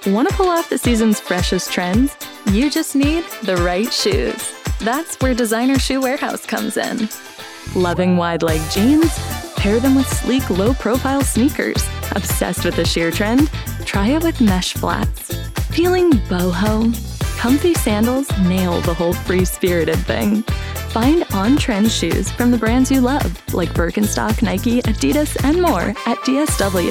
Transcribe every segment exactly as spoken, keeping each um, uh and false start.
Want to pull off the season's freshest trends? You just need the right shoes. That's where Designer Shoe Warehouse comes in. Loving wide-leg jeans? Pair them with sleek, low-profile sneakers. Obsessed with the sheer trend? Try it with mesh flats. Feeling boho? Comfy sandals nail the whole free-spirited thing. Find on-trend shoes from the brands you love, like Birkenstock, Nike, Adidas, and more at D S W.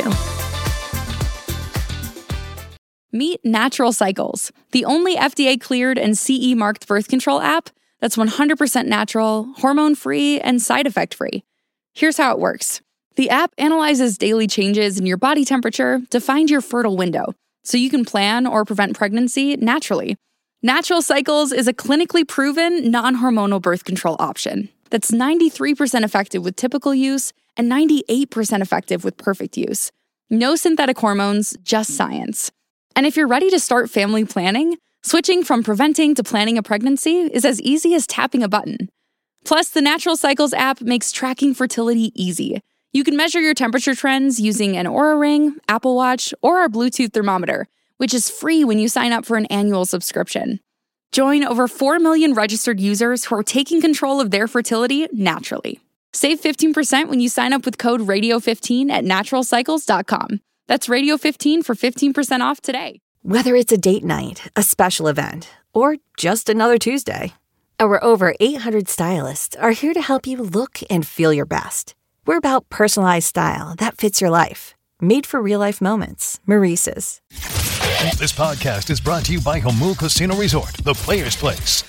Meet Natural Cycles, the only F D A-cleared and C E-marked birth control app that's one hundred percent natural, hormone-free, and side effect-free. Here's how it works. The app analyzes daily changes in your body temperature to find your fertile window, so you can plan or prevent pregnancy naturally. Natural Cycles is a clinically proven, non-hormonal birth control option that's ninety-three percent effective with typical use and ninety-eight percent effective with perfect use. No synthetic hormones, just science. And if you're ready to start family planning, switching from preventing to planning a pregnancy is as easy as tapping a button. Plus, the Natural Cycles app makes tracking fertility easy. You can measure your temperature trends using an Oura Ring, Apple Watch, or our Bluetooth thermometer, which is free when you sign up for an annual subscription. Join over four million registered users who are taking control of their fertility naturally. Save fifteen percent when you sign up with code radio fifteen at natural cycles dot com. That's radio fifteen for fifteen percent off today. Whether it's a date night, a special event, or just another Tuesday, our over eight hundred stylists are here to help you look and feel your best. We're about personalized style that fits your life. Made for real-life moments. Maurice's. This podcast is brought to you by Jamul Casino Resort, the Players Place.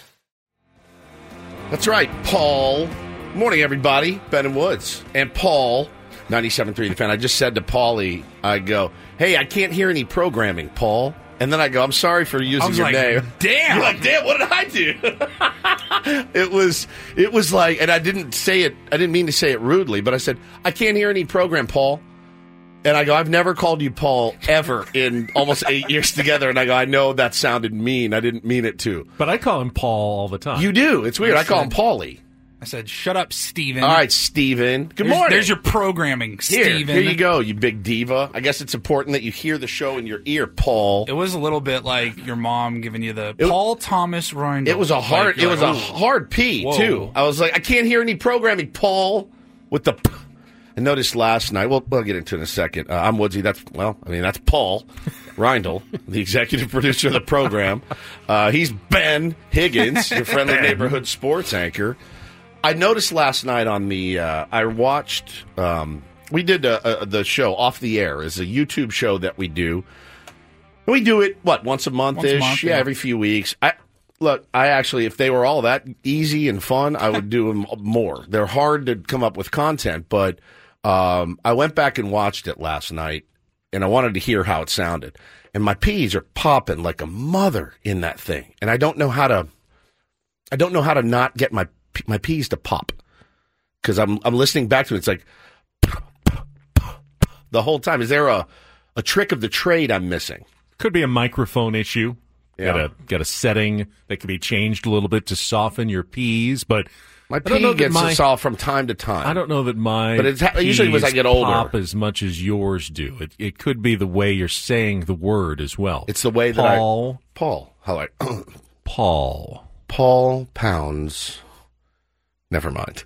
That's right, Paul. Morning, everybody. Ben and Woods. And Paul, ninety-seven point three The Fan. I just said to Paulie, I go, hey, I can't hear any programming, Paul. And then I go, I'm sorry for using your like, name. Damn. You're like, damn, what did I do? it was it was like, and I didn't say it, I didn't mean to say it rudely, but I said, I can't hear any program, Paul. And I go, I've never called you Paul ever in almost eight years together. And I go, I know that sounded mean. I didn't mean it to. But I call him Paul all the time. You do. It's weird. I I call him said- Paulie. I said, shut up, Steven. All right, Steven. Good there's, morning. There's your programming, Here, Steven. here you go, you big diva. I guess it's important that you hear the show in your ear, Paul. It was a little bit like your mom giving you the It- Paul Thomas Roindle. It was a hard. Like, it was like, a ooh. hard P Whoa. too. I was like, I can't hear any programming, Paul, with the. P. I noticed last night. We'll we'll get into it in a second. Uh, I'm Woodsy. That's well. I mean, that's Paul Reindl, the executive producer of the program. Uh, he's Ben Higgins, your friendly neighborhood sports anchor. I noticed last night on the. Uh, I watched. Um, we did a, a, the show Off the Air is a YouTube show that we do. We do it what once a month ish. month, yeah, yeah. every few weeks. I. Look, I actually, if they were all that easy and fun, I would do them more. They're hard to come up with content, but um, I went back and watched it last night, and I wanted to hear how it sounded. And my peas are popping like a mother in that thing, and I don't know how to. I don't know how to not get my my peas to pop because I'm I'm listening back to it. It's like the whole time. Is there a a trick of the trade I'm missing? Could be a microphone issue. Yeah. Got a got a setting that can be changed a little bit to soften your peas, but My I don't know pea that gets my- us off from time to time. I don't know that my But it's ha- usually as I peas get older. pop as much as yours do. It it could be the way you're saying the word as well. It's the way that Paul, I Paul. How I Paul. Paul Pounds. Never mind.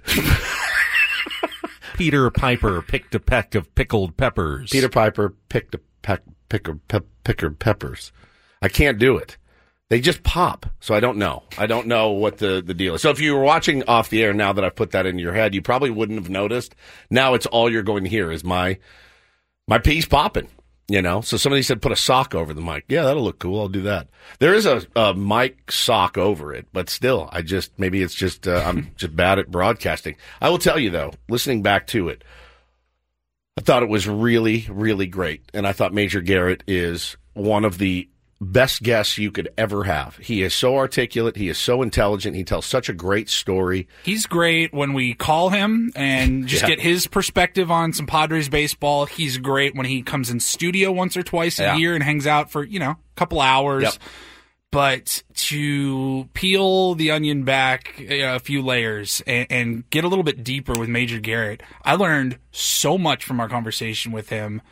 Peter Piper picked a peck of pickled peppers. Peter Piper picked a peck picker pe- picker peppers. I can't do it. They just pop. So I don't know. I don't know what the, the deal is. So if you were watching Off the Air now that I've put that in your head, you probably wouldn't have noticed. Now it's all you're going to hear is my my peas popping. You know, so somebody said put a sock over the mic. Yeah, that'll look cool. I'll do that. There is a, a mic sock over it, but still, I just maybe it's just uh, I'm just bad at broadcasting. I will tell you though, listening back to it, I thought it was really, really great, and I thought Major Garrett is one of the best guests you could ever have. He is so articulate. He is so intelligent. He tells such a great story. He's great when we call him and just Yeah. get his perspective on some Padres baseball. He's great when he comes in studio once or twice a Yeah. year and hangs out for, you know, a couple hours. Yep. But to peel the onion back you know, a few layers and, and get a little bit deeper with Major Garrett, I learned so much from our conversation with him. Yeah.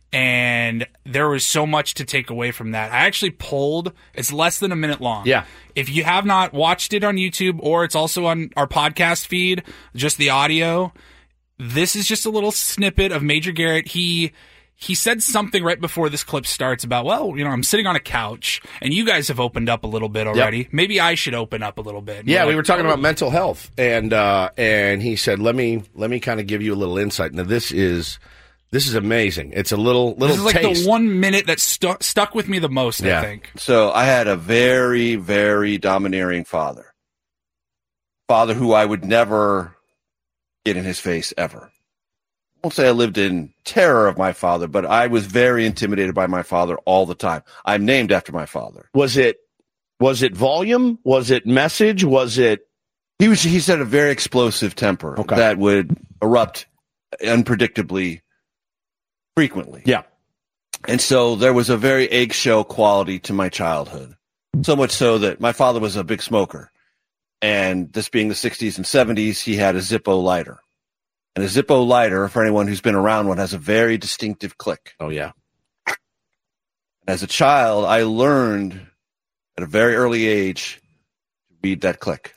And there was so much to take away from that. I actually pulled, it's less than a minute long. Yeah. If you have not watched it on YouTube, or it's also on our podcast feed, just the audio, this is just a little snippet of Major Garrett. He he said something right before this clip starts about, well, you know, I'm sitting on a couch, and you guys have opened up a little bit already. Yep. Maybe I should open up a little bit. Yeah, like, we were talking oh. about mental health, and uh, and he said, let me let me kind of give you a little insight. Now, this is this is amazing. It's a little little This is like taste. the one minute that stu- stuck with me the most, Yeah. I think. So I had a very, very domineering father. Father who I would never get in his face ever. I won't say I lived in terror of my father, but I was very intimidated by my father all the time. I'm named after my father. Was it was it volume? Was it message? Was it? He was. He said a very explosive temper Okay. that would erupt unpredictably frequently. Yeah. And so there was a very eggshell quality to my childhood. So much so that my father was a big smoker. And this being the sixties and seventies, he had a Zippo lighter. And a Zippo lighter, for anyone who's been around one, has a very distinctive click. Oh, yeah. As a child, I learned at a very early age to read that click.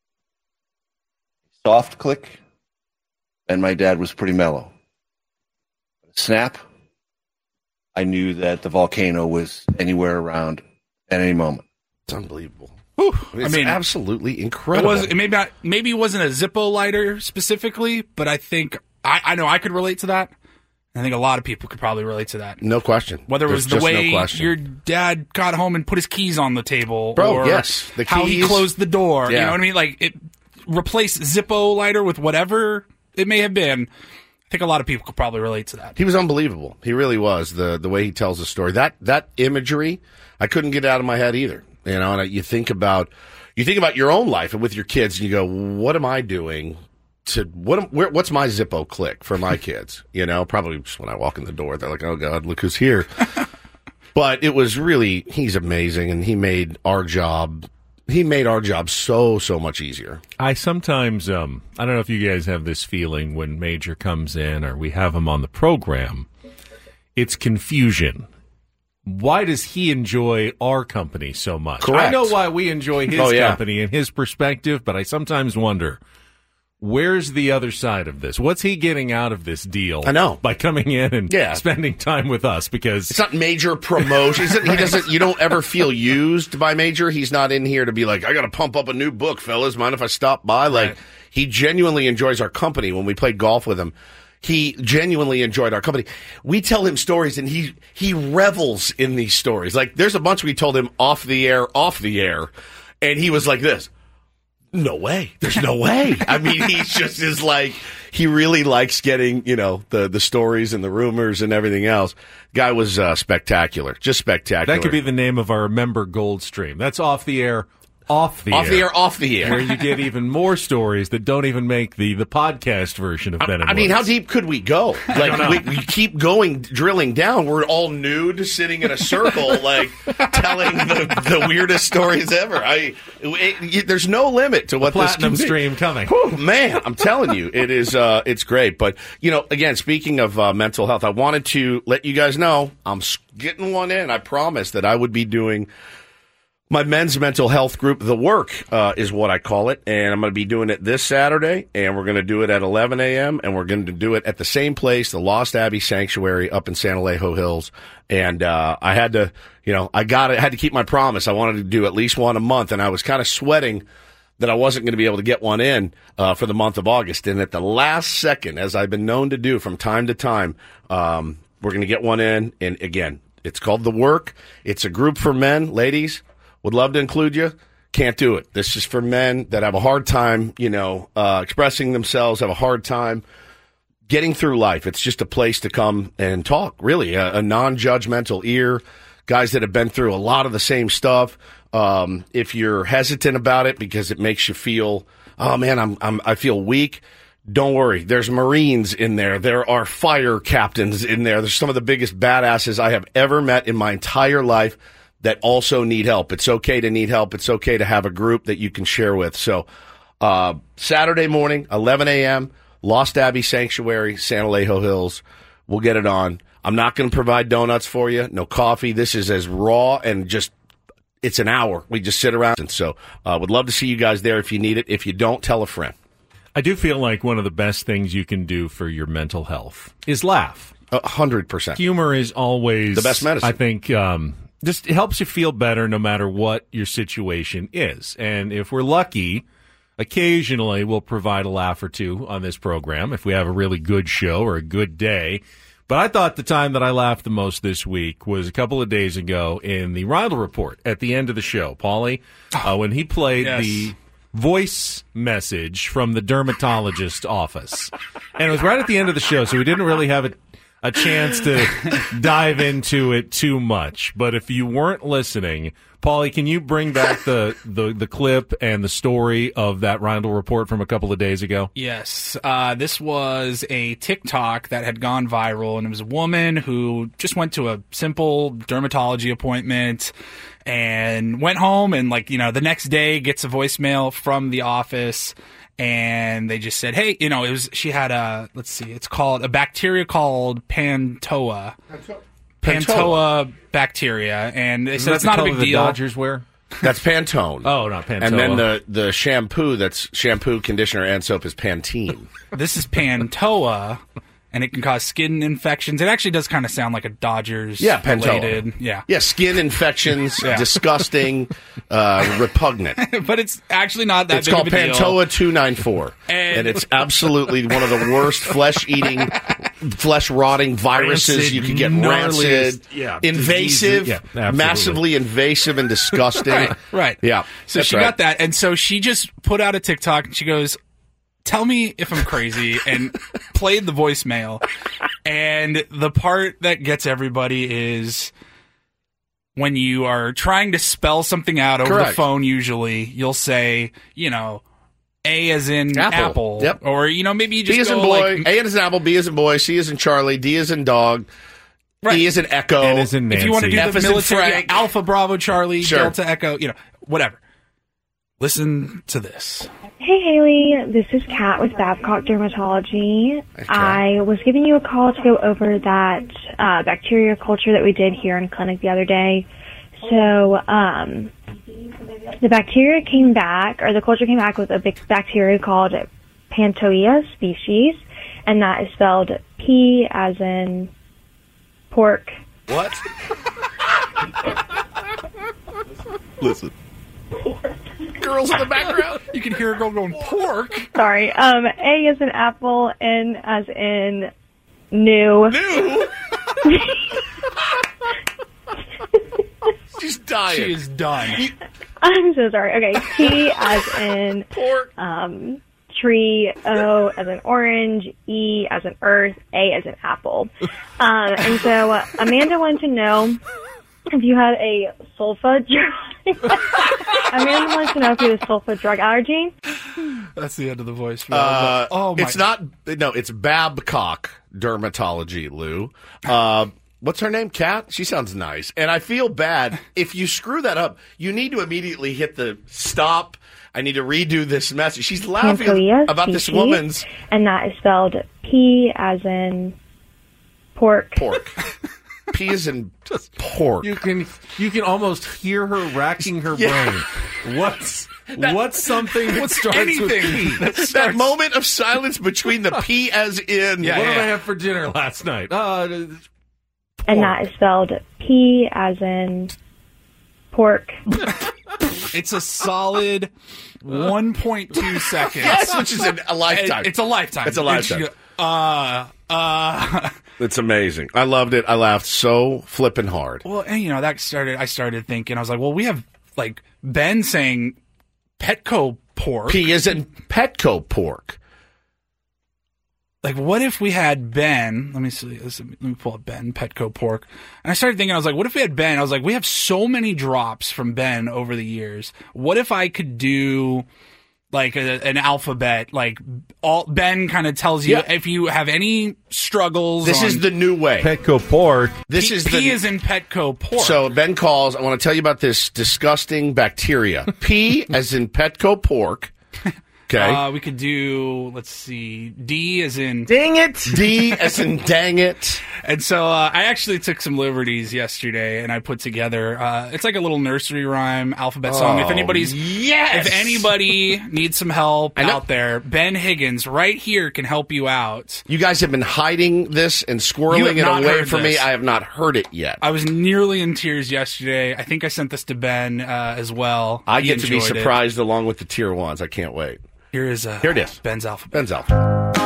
Soft click, and my dad was pretty mellow. Snap, I knew that the volcano was anywhere around at any moment. It's unbelievable. Whew. It's I mean, absolutely it incredible. was it maybe not, maybe it wasn't a Zippo lighter specifically, but I think I, I know I could relate to that. I think a lot of people could probably relate to that. No question. Whether it There's was the just way no question. your dad got home and put his keys on the table, Bro, or yes, the how he keys. closed the door. Yeah. You know what I mean? Like, it replace Zippo lighter with whatever it may have been. I think a lot of people could probably relate to that. He was unbelievable. He really was. The the way he tells the story. That that imagery, I couldn't get out of my head either. You know, and you think about you think about your own life and with your kids, and you go, "What am I doing to what? Am, where, what's my Zippo click for my kids?" You know, probably just when I walk in the door, they're like, "Oh God, look who's here." But it was really, he's amazing, and he made our job. He made our job so, so much easier. I sometimes, um, I don't know if you guys have this feeling when Major comes in or we have him on the program, it's confusion. Why does he enjoy our company so much? Correct. I know why we enjoy his Oh, yeah. company and his perspective, but I sometimes wonder, where's the other side of this? What's he getting out of this deal? I know. By coming in and Yeah. spending time with us, because It's not major promotion. He doesn't, he doesn't. You don't ever feel used by Major. He's not in here to be like, I got to pump up a new book, fellas. Mind if I stop by? Like, Right. he genuinely enjoys our company. When we played golf with him, he genuinely enjoyed our company. We tell him stories, and he he revels in these stories. Like, there's a bunch we told him off the air, off the air, and he was like this. No way. There's no way. I mean, he just is like, he really likes getting, you know, the, the stories and the rumors and everything else. Guy was uh, spectacular. Just spectacular. that could be the name of our member gold stream. That's off the air, off the off air. the air, off the air. Where you get even more stories that don't even make the, the podcast version of Ben and I mean, how Woods. deep could we go? Like, we, we keep going, drilling down. We're all nude, sitting in a circle, like telling the, the weirdest stories ever. I, it, it, there's no limit to what this Platinum can be. stream coming. Whew, man, I'm telling you, it is. Uh, it's great. But you know, again, speaking of uh, mental health, I wanted to let you guys know I'm s- getting one in. I promised that I would be doing my men's mental health group. The Work uh, is what I call it, and I'm going to be doing it this Saturday, and we're going to do it at eleven a.m., and we're going to do it at the same place, the Lost Abbey Sanctuary up in San Alejo Hills. And uh, I had to, you know, I got it. I had to keep my promise. I wanted to do at least one a month, and I was kind of sweating that I wasn't going to be able to get one in uh, for the month of August. And at the last second, as I've been known to do from time to time, um, we're going to get one in. And again, it's called The Work. It's a group for men, ladies. Would love to include you. Can't do it. This is for men that have a hard time, you know, uh, expressing themselves, have a hard time getting through life. It's just a place to come and talk, really, a, a non-judgmental ear, guys that have been through a lot of the same stuff. Um, if you're hesitant about it because it makes you feel, oh man, I'm, I'm, I feel weak. Don't worry. There's Marines in there. There are fire captains in there. There's some of the biggest badasses I have ever met in my entire life that also need help. It's okay to need help. It's okay to have a group that you can share with. So, uh, Saturday morning, eleven a.m., Lost Abbey Sanctuary, San Alejo Hills. We'll get it on. I'm not going to provide donuts for you. No coffee. This is as raw and just, it's an hour. We just sit around. And so uh, would love to see you guys there if you need it. If you don't, tell a friend. I do feel like one of the best things you can do for your mental health is laugh. A hundred percent. Humor is always the best medicine. I think um, just it helps you feel better no matter what your situation is. And if we're lucky, occasionally we'll provide a laugh or two on this program if we have a really good show or a good day. But I thought the time that I laughed the most this week was a couple of days ago in the Rindle Report at the end of the show. Paulie, uh, when he played Yes. the voice message from the dermatologist office. And it was right at the end of the show, so we didn't really have a, a chance to dive into it too much. But if you weren't listening, Paulie, can you bring back the, the, the clip and the story of that Rindle Report from a couple of days ago? Yes. Uh, this was a TikTok that had gone viral, and it was a woman who just went to a simple dermatology appointment and went home, and, like, you know, the next day gets a voicemail from the office, and they just said, hey, you know, it was, she had a, let's see, it's called, a bacteria called Pantoa. Pantoa. Pantoa bacteria, and they said it's not a big the deal. Dodgers wear? That's Pantone. Oh, not Pantoa. And then the, the shampoo, that's shampoo, conditioner, and soap is Pantene. This is Pantoa, and it can cause skin infections. It actually does kind of sound like a Dodgers Yeah, Pantoa. related. Yeah. Yeah, skin infections, Yeah. disgusting, uh, repugnant. But it's actually not that It's big called of a deal. Pantoa two ninety-four. And- And it's absolutely one of the worst flesh-eating, flesh-rotting viruses Rancid, you can get. gnarliest, Rancid, yeah, invasive, diseases. Yeah, absolutely. massively invasive and disgusting. Right, right. Yeah. So that's she right. got that, and so she just put out a TikTok, and she goes, tell me if I'm crazy, and played the voicemail. And the part that gets everybody is when you are trying to spell something out over Correct. the phone, usually, you'll say, you know, A as in Apple. apple. Yep. Or, you know, maybe you just B as in go boy, like, A as in apple, B as in boy, C as in Charlie, D as in dog, Right. E as in echo. N as in if you want to do F the as in military, yeah, Frank. Alpha, Bravo, Charlie, Sure. Delta, Echo, you know, whatever. Listen to this. Hey, Haley. This is Kat with Babcock Dermatology. I was giving you a call to go over that uh, bacteria culture that we did here in clinic the other day. So, um, the bacteria came back, or the culture came back with a big bacteria called Pantoia species, and that is spelled P as in pork. What? Listen. Girls in the background. You can hear a girl going, pork? Sorry. Um, A as in apple, N as in new. New. She's dying. She is done. I'm so sorry. Okay, T as in Pork. um, tree, O as in orange, E as in earth, A as in apple. Um, and so uh, Amanda wanted to know if you had a sulfa drug. Amanda wants to know if you had a sulfa drug allergy. That's the end of the voicemail. Uh, oh my! it's not. No, it's Babcock Dermatology, Lou. Uh, what's her name? Kat? She sounds nice. And I feel bad. If you screw that up, you need to immediately hit the stop. I need to redo this message. She's laughing Pantoia about this species, woman's and that is spelled P as in pork. pork. P is in pork. You can you can almost hear her racking her Yeah. brain. What's what's something that starts anything with P? that that starts- moment of silence between the P as in. Yeah, what yeah. did I have for dinner last night? Uh, And that is spelled P as in pork. It's a solid one point two seconds. Yes, which is an, a lifetime. It's a lifetime. It's a lifetime. It's, uh, uh. It's amazing. I loved it. I laughed so flippin' hard. Well, and you know that started. I started thinking. I was like, well, we have like Ben saying Petco pork. P is in Petco pork. Like, what if we had Ben? Let me see. Let me pull up Ben Petco pork. And I started thinking. I was like, what if we had Ben? I was like, we have so many drops from Ben over the years. What if I could do like a, an alphabet? Like all Ben kind of tells you Yeah. if you have any struggles. This on, is the new way. Petco pork. This P, is P the is in Petco pork. So Ben calls. I want to tell you about this disgusting bacteria. P as in Petco pork. Okay. Uh, we could do, let's see, D as in... Dang it! D as in dang it. And so uh, I actually took some liberties yesterday, and I put together, uh, it's like a little nursery rhyme alphabet song. Oh, if anybody's, yes! If anybody needs some help out there, Ben Higgins right here can help you out. You guys have been hiding this and squirreling it away from me. I have not heard it yet. I was nearly in tears yesterday. I think I sent this to Ben uh, as well. I He get to be enjoyed it. surprised along with the tier ones. I can't wait. Here is uh, Here it is. Ben's alphabet. Ben's alphabet.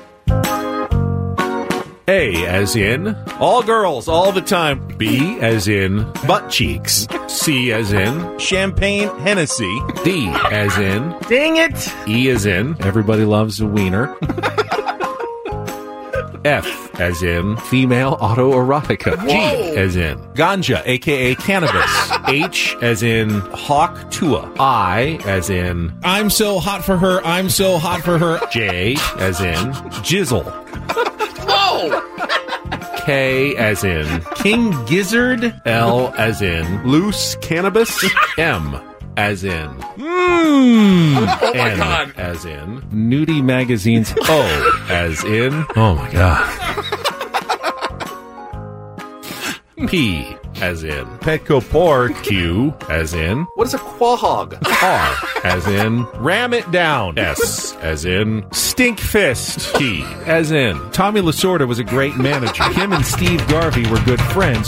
A as in all girls all the time. B as in butt cheeks. C as in Champagne Hennessy. D as in Dang it! E as in everybody loves a wiener. F as in female autoerotica. G as in ganja, aka cannabis. H as in hawk tua. I as in I'm so hot for her. I'm so hot for her. J as in jizzle. Whoa! K as in King Gizzard. L as in loose cannabis. M as in mmm. Oh my N God. as in nudie magazines. O as in oh my God. P as in Petco pork. Q as in What is a quahog? R as in ram it down. S as in stink fist. T as in Tommy Lasorda was a great manager. Him and Steve Garvey were good friends.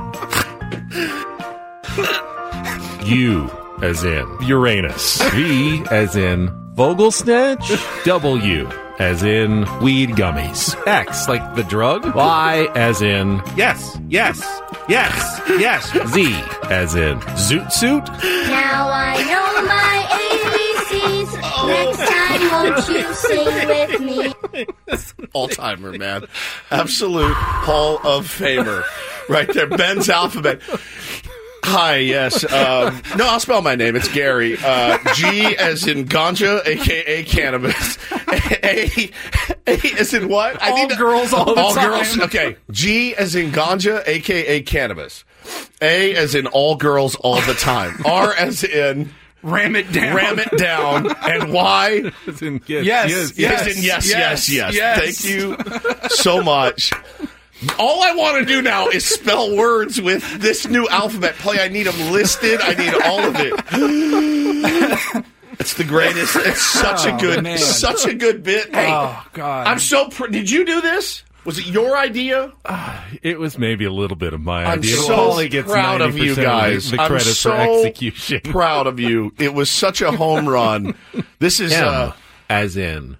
U as in Uranus. V as in Vogelsnatch. W as in weed gummies. X like the drug. Y as in yes, yes, yes, yes. Z as in zoot suit. Now I know my A B Cs. Next time, won't you sing with me? All-timer, man. Absolute Hall of Famer. Right there. Ben's alphabet. Hi, yes. Um, no, I'll spell my name. It's Gary. Uh, G as in ganja, a k a cannabis. A, a, a as in what? I All need to- girls all the all time. girls. Okay. G as in ganja, a k a cannabis. A as in all girls all the time. R as in Ram it down. ram it down. And Y As in yes, Yes, yes, as in yes, yes, yes, yes. Thank you so much. All I want to do now is spell words with this new alphabet play. I need them listed. I need all of it. It's the greatest. It's such Oh, a good, man. such a good bit. Hey, Oh, God. I'm so. Pr- Did you do this? Was it your idea? It was maybe a little bit of my I'm idea. so Paulie gets proud of you ninety percent guys. The, the I'm credit so for execution. proud of you. It was such a home run. This is. M Uh, as in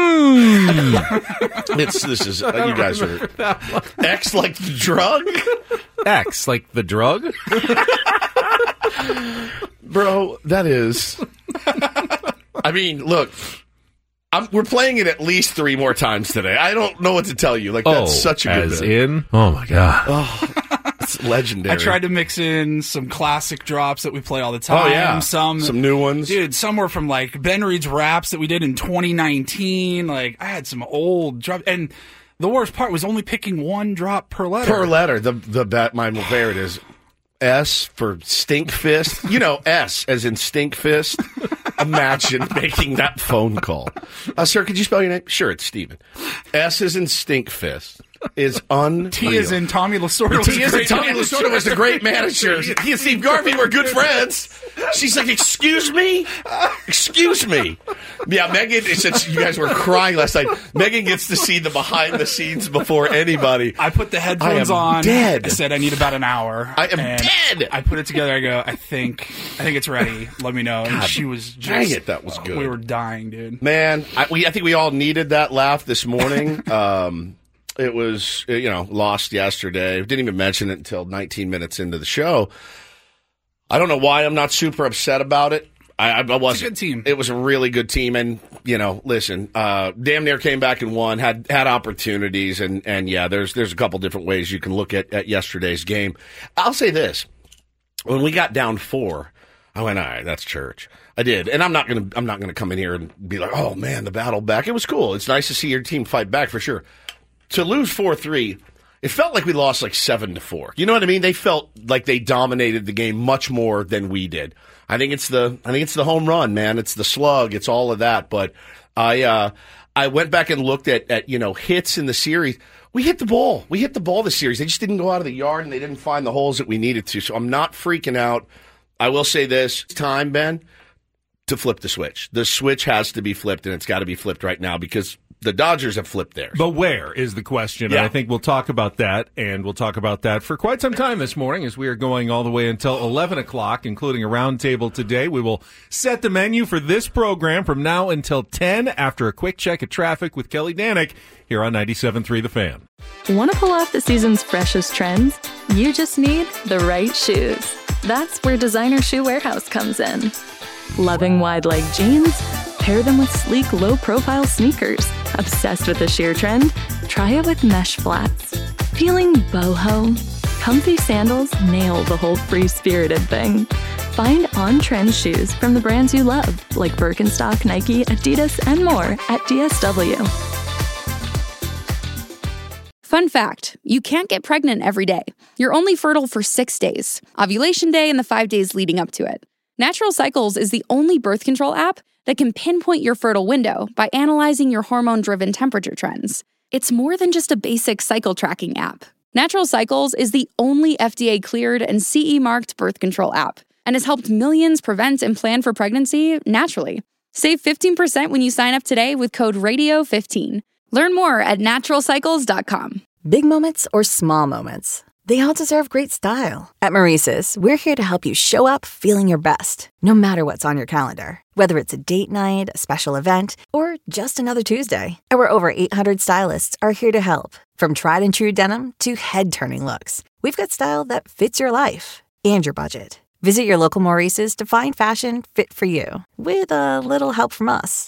it's this is. Uh, you guys are. X like the drug. X like the drug. Bro, that is. I mean, look, I'm, we're playing it at least three more times today. I don't know what to tell you. Like, that's Oh, such a good as bit. in oh my God. It's legendary. I tried to mix in some classic drops that we play all the time. Oh, yeah. Some, Some new ones. Dude, some were from like Ben Reed's raps that we did in twenty nineteen. Like, I had some old drop. And the worst part was only picking one drop per letter. Per letter. The, the, that, my favorite is S for stink fist. You know, S as in stink fist. Imagine making that phone call. Uh, sir, could you spell your name? Sure, it's Steven. S as in stink fist is unreal. T is in Tommy Lasorda. was T a is in great Tommy manager. Lasorda was a great manager. He and Steve Garvey were good friends. She's like, excuse me? Excuse me. Yeah, Megan, since you guys were crying last night, Megan gets to see the behind the scenes before anybody. I put the headphones I am on. dead. I said I need about an hour. I am and dead. I put it together. I go, I think, I think it's ready. Let me know. And God, she was just, dang it, that was good. We were dying, dude. Man, I, we, I think we all needed that laugh this morning. Um, it was, you know, lost yesterday. Didn't even mention it until nineteen minutes into the show. I don't know why I'm not super upset about it. I, I wasn't. It's a good team. It was a really good team, and you know, listen, uh, damn near came back and won. Had had opportunities, and and yeah, there's there's a couple different ways you can look at, at yesterday's game. I'll say this: when we got down four, I went, all right, that's church. I did, and I'm not gonna I'm not gonna come in here and be like, oh man, the battle back. It was cool. It's nice to see your team fight back for sure. To lose four three, it felt like we lost like seven to four. You know what I mean? They felt like they dominated the game much more than we did. I think it's the I think it's the home run, man. It's the slug. It's all of that. But I uh, I went back and looked at, at you know hits in the series. We hit the ball. We hit the ball this series. They just didn't go out of the yard and they didn't find the holes that we needed to. So I'm not freaking out. I will say this: it's time, Ben, to flip the switch. The switch has to be flipped, and it's got to be flipped right now because the Dodgers have flipped theirs. But where is the question? Yeah. And I think we'll talk about that, and we'll talk about that for quite some time this morning as we are going all the way until eleven o'clock, including a roundtable today. We will set the menu for this program from now until ten after a quick check of traffic with Kelly Danick here on ninety-seven point three The Fan. Want to pull off the season's freshest trends? You just need the right shoes. That's where Designer Shoe Warehouse comes in. Loving wide leg jeans? Pair them with sleek, low-profile sneakers. Obsessed with the sheer trend? Try it with mesh flats. Feeling boho? Comfy sandals nail the whole free-spirited thing. Find on-trend shoes from the brands you love, like Birkenstock, Nike, Adidas, and more at D S W. Fun fact, you can't get pregnant every day. You're only fertile for six days, ovulation day and the five days leading up to it. Natural Cycles is the only birth control app that can pinpoint your fertile window by analyzing your hormone-driven temperature trends. It's more than just a basic cycle tracking app. Natural Cycles is the only F D A-cleared and C E-marked birth control app and has helped millions prevent and plan for pregnancy naturally. Save fifteen percent when you sign up today with code radio fifteen. Learn more at natural cycles dot com. Big moments or small moments, they all deserve great style. At Maurice's, we're here to help you show up feeling your best, no matter what's on your calendar. Whether it's a date night, a special event, or just another Tuesday. Our over eight hundred stylists are here to help. From tried and true denim to head-turning looks, we've got style that fits your life and your budget. Visit your local Maurice's to find fashion fit for you, with a little help from us.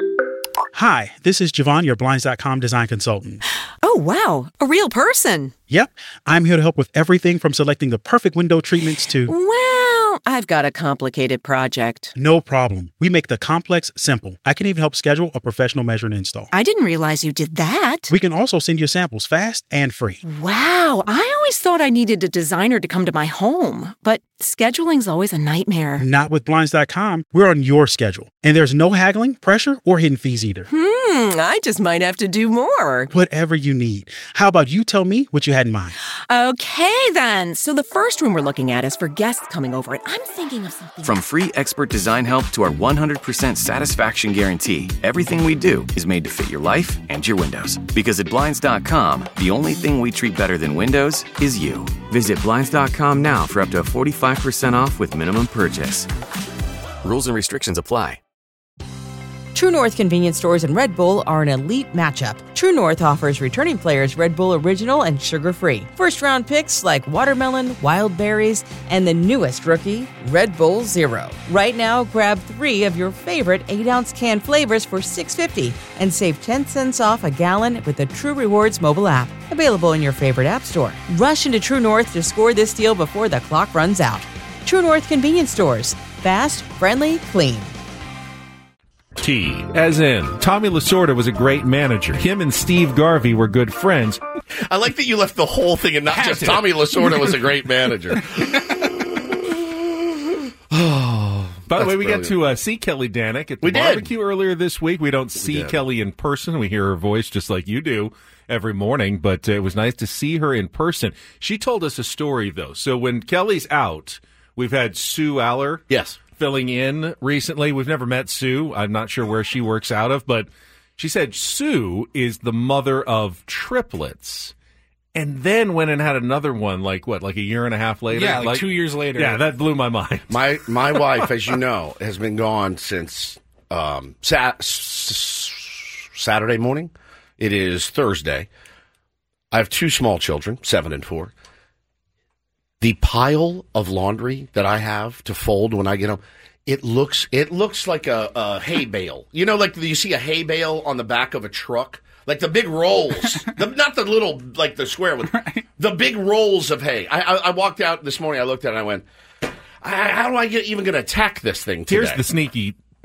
Hi, this is Javon, your Blinds dot com design consultant. Oh, wow. A real person. Yep. I'm here to help with everything from selecting the perfect window treatments to... Well, I've got a complicated project. No problem. We make the complex simple. I can even help schedule a professional measure and install. I didn't realize you did that. We can also send you samples fast and free. Wow. I always thought I needed a designer to come to my home, but scheduling's always a nightmare. Not with Blinds dot com. We're on your schedule. And there's no haggling, pressure, or hidden fees either. Hmm, I just might have to do more. Whatever you need. How about you tell me what you had in mind? Okay, then. So the first room we're looking at is for guests coming over, and I'm thinking of something. From free expert design help to our one hundred percent satisfaction guarantee, everything we do is made to fit your life and your windows. Because at Blinds dot com, the only thing we treat better than windows is you. Visit Blinds dot com now for up to forty-five percent off with minimum purchase. Rules and restrictions apply. True North convenience stores and Red Bull are an elite matchup. True North offers returning players Red Bull Original and sugar-free. First-round picks like watermelon, wild berries, and the newest rookie, Red Bull Zero. Right now, grab three of your favorite eight-ounce can flavors for six dollars and fifty cents and save ten cents off a gallon with the True Rewards mobile app. Available in your favorite app store. Rush into True North to score this deal before the clock runs out. True North convenience stores. Fast, friendly, clean. T, as in, Tommy Lasorda was a great manager. Him and Steve Garvey were good friends. I like that you left the whole thing and not just Tommy Lasorda was a great manager. Oh, by the way, we brilliant. got to uh, see Kelly Danick at the We did. barbecue earlier this week. We don't see did. Kelly in person. We hear her voice just like you do every morning, but uh, it was nice to see her in person. She told us a story, though. So when Kelly's out, we've had Sue Aller. Yes. Filling in recently. We've never met Sue. I'm not sure where she works out of, but she said Sue is the mother of triplets. And then went and had another one, like what, like a year and a half later? Yeah, like two years later. Yeah, that blew my mind. My my wife, as you know, has been gone since um, sat- s- Saturday morning. It is Thursday. I have two small children, seven and four. The pile of laundry that I have to fold when I get home, it looks it looks like a, a hay bale. You know, like you see a hay bale on the back of a truck, like the big rolls, the, not the little like the square with right. the big rolls of hay. I, I, I walked out this morning. I looked at it and I went, I, "How do I get, even going to attack this thing today?" Here's the sneaky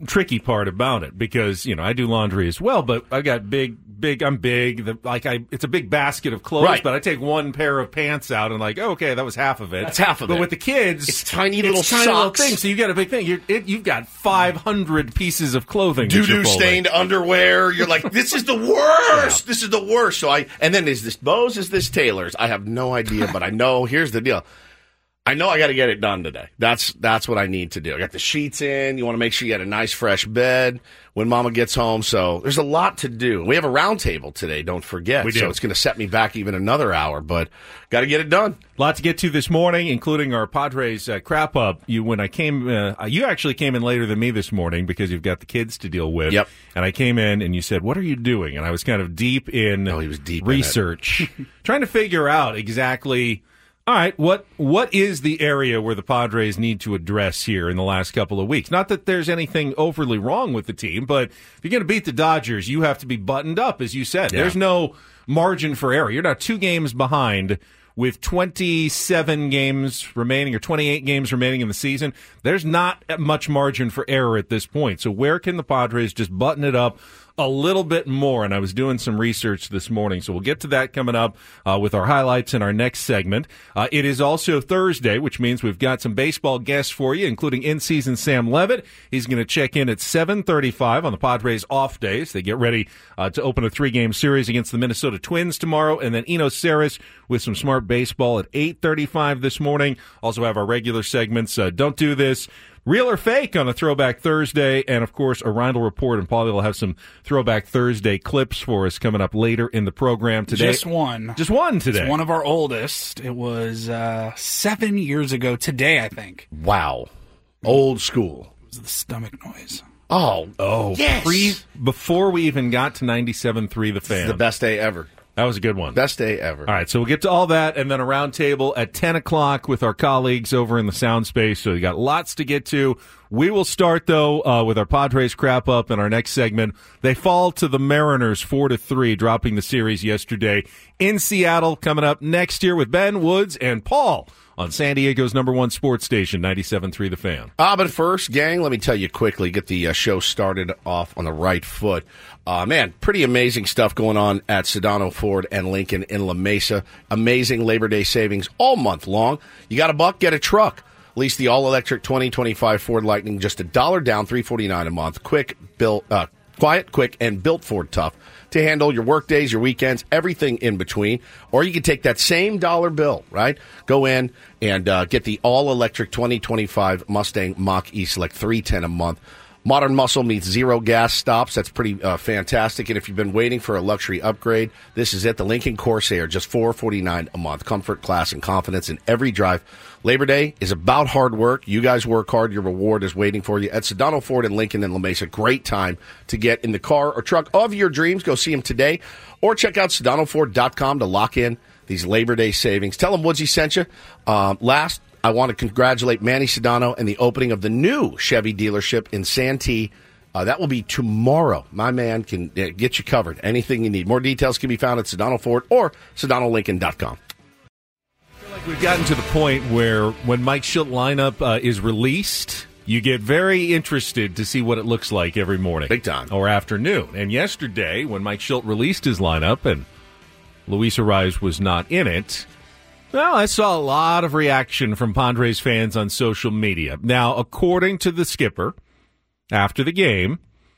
tricky part about it because, you know, I do laundry as well, but I got big, big, I'm big. The, like I, it's a big basket of clothes, Right. but I take one pair of pants out and like, oh, okay, that was half of it. That's half of but it. But with the kids, It's tiny it's little tiny little socks. things. So you got a big thing. You're, it, you've got five hundred pieces of clothing. that you're Doo-doo folding. stained underwear. You're like, this is the worst. This is the worst. So I, and then is this Bose? Is this Taylor's? I have no idea, but I know. Here's the deal. I know I got to get it done today. That's that's what I need to do. I got the sheets in. You want to make sure you got a nice fresh bed when Mama gets home. So there's a lot to do. We have a round table today. Don't forget. We do. So it's going to set me back even another hour, but got to get it done. A lot to get to this morning, including our Padres uh, crap up. You, when I came, uh, you actually came in later than me this morning because you've got the kids to deal with. Yep. And I came in and you said, "What are you doing?" And I was kind of deep in Oh, he was deep in research, trying to figure out exactly. All right, what what is the area where the Padres need to address here in the last couple of weeks? Not that there's anything overly wrong with the team, but if you're going to beat the Dodgers, you have to be buttoned up, as you said. Yeah. There's no margin for error. You're not two games behind with twenty-seven games remaining or twenty-eight games remaining in the season. There's not much margin for error at this point. So where can the Padres just button it up a little bit more? And I was doing some research this morning, so we'll get to that coming up uh, with our highlights in our next segment. Uh, it is also Thursday, which means we've got some baseball guests for you, including in-season Sam Levitt. He's going to check in at seven thirty-five on the Padres off days. They get ready uh, to open a three-game series against the Minnesota Twins tomorrow, and then Eno Saris with some smart baseball at eight thirty-five this morning. Also have our regular segments, uh, Don't Do This, Real or Fake on a Throwback Thursday, and, of course, a Rindle Report. And Paulie will have some Throwback Thursday clips for us coming up later in the program today. Just one. Just one today. It's one of our oldest. It was uh, seven years ago today, I think. Wow. Old school. It was the stomach noise. Oh. Oh. Yes. Pre, before we even got to ninety-seven point three The Fan. This is the best day ever. That was a good one. Best day ever. All right, so we'll get to all that, and then a round table at ten o'clock with our colleagues over in the sound space. So you got lots to get to. We will start, though, uh, with our Padres crap up in our next segment. They fall to the Mariners four to three, dropping the series yesterday in Seattle. Coming up next year with Ben Woods and Paul on San Diego's number one sports station, ninety-seven point three The Fan. Ah, but first, gang, let me tell you quickly, get the uh, show started off on the right foot. Uh, man, pretty amazing stuff going on at Sedano Ford and Lincoln in La Mesa. Amazing Labor Day savings all month long. You got a buck, get a truck. Lease the all-electric twenty twenty-five Ford Lightning, just a dollar down, three forty-nine a month. Quick, built, uh, quiet, quick, and built Ford tough to handle your work days, your weekends, everything in between. Or you can take that same dollar bill, right? Go in and uh, get the all-electric twenty twenty-five Mustang Mach-E Select, three ten a month. Modern muscle meets zero gas stops. That's pretty uh, fantastic. And if you've been waiting for a luxury upgrade, this is it. The Lincoln Corsair, just four forty-nine a month. Comfort, class, and confidence in every drive. Labor Day is about hard work. You guys work hard. Your reward is waiting for you at Sedano Ford and Lincoln in La Mesa. Great time to get in the car or truck of your dreams. Go see them today. Or check out Sedano Ford dot com to lock in these Labor Day savings. Tell them Woodsy sent you. Um, last, I want to congratulate Manny Sedano and the opening of the new Chevy dealership in Santee. Uh, that will be tomorrow. My man can uh, get you covered. Anything you need. More details can be found at Sedano Ford or Sedano Lincoln dot com. We've gotten to the point where when Mike Schilt lineup uh, is released, you get very interested to see what it looks like every morning. Big time. Or afternoon. And yesterday, when Mike Schilt released his lineup and Luis Arraez was not in it, well, I saw a lot of reaction from Padres fans on social media. Now, according to the skipper, after the game,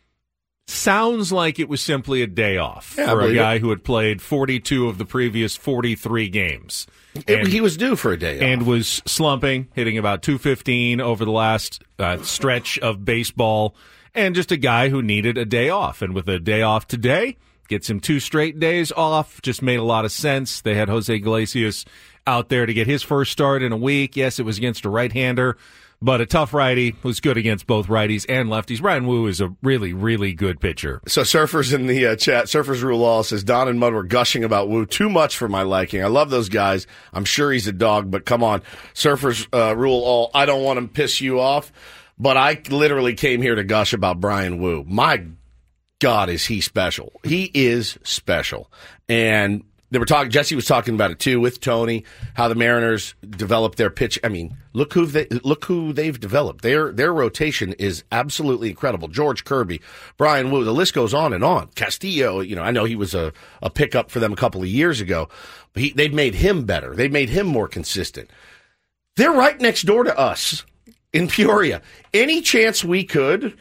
sounds like it was simply a day off Yeah, for a it. guy who had played forty-two of the previous forty-three games. It, And- he was due for a day off. and was slumping, hitting about two fifteen over the last uh, stretch of baseball, and just a guy who needed a day off. And with a day off today, gets him two straight days off, just made a lot of sense. They had Jose Iglesias out there to get his first start in a week. Yes, it was against a right-hander, but a tough righty, was good against both righties and lefties. Brian Wu is a really, really good pitcher. So Surfers in the uh, chat, Surfers Rule All says, Don and Mud were gushing about Wu too much for my liking. I love those guys. I'm sure he's a dog, but come on. Surfers uh, Rule All, I don't want to piss you off, but I literally came here to gush about Brian Wu. My God, is he special. He is special. And they were talking. Jesse was talking about it too with Tony. How the Mariners developed their pitch. I mean, look who they look who they've developed. Their their rotation is absolutely incredible. George Kirby, Brian Wu. The list goes on and on. Castillo. You know, I know he was a a pickup for them a couple of years ago, but he, they've made him better. They've made him more consistent. They're right next door to us in Peoria. Any chance we could